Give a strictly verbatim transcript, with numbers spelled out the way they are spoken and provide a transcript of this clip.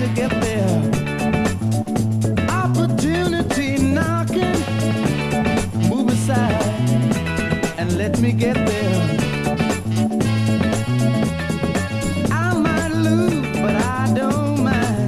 to get there. Opportunity knocking. Move aside and let me get there.